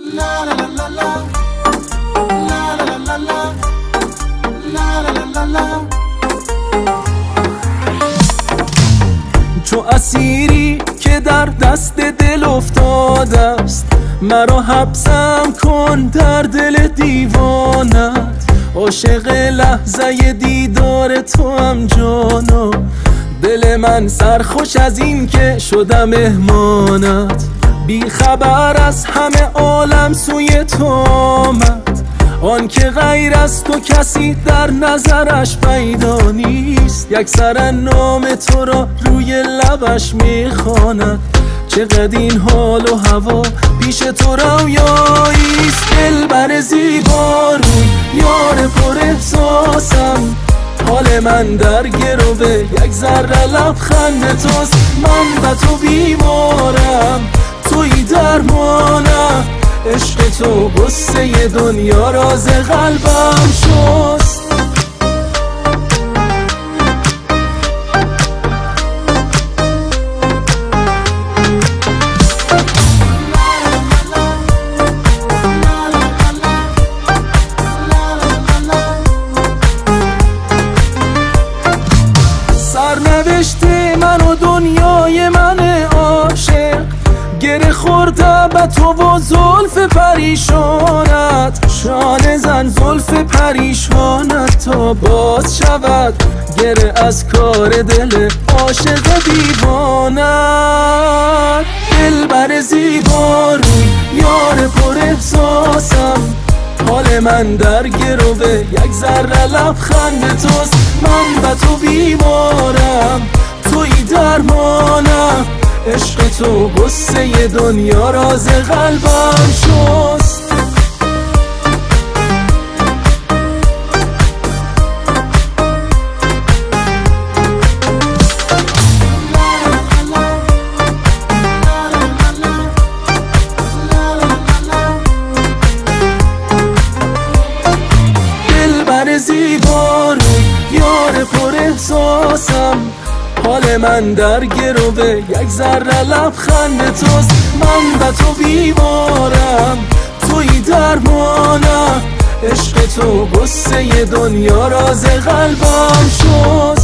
چو اسیری که در دست دل افتاده است، مرا حبسم کن در دل دیوانت. عاشق لحظه دیدار تو هم جانا، دل من سرخوش از این که شدم مهمانت. بی خبر از همه عالم سوی تو آمد، آن که غیر از تو کسی در نظرش پیدا نیست. یک سر نام تو را روی لبش میخواند، چقدر این حال و هوا پیش تو رویاییست. دلبر زیبا روی یار پر احساسم، حال من در گروه یک ذره لبخند توست. من به تو بیمارم، تویی درمانم، عشق تو غصه دنیا راز قلبم شست. سرنوشت من و دنیای من عاشق، گره خورده به تو و زلف پریشانت. شانه زن زلف پریشانت تا باز شود گره از کار دل عاشق دیوانت. دلبر زیبا روی یار پر احساسم، حال من در گروه یک ذره لبخند توست. من به تو بیمارم، تویی درمانم، عشق تو غصه دنیا راز قلبم شست. دلبر زیبا روی یار پر احساسم، حال من در گروه یک ذره لبخند توست. من به تو بیمارم، تویی درمانم، عشق تو غصه دنیا راز قلبم شست.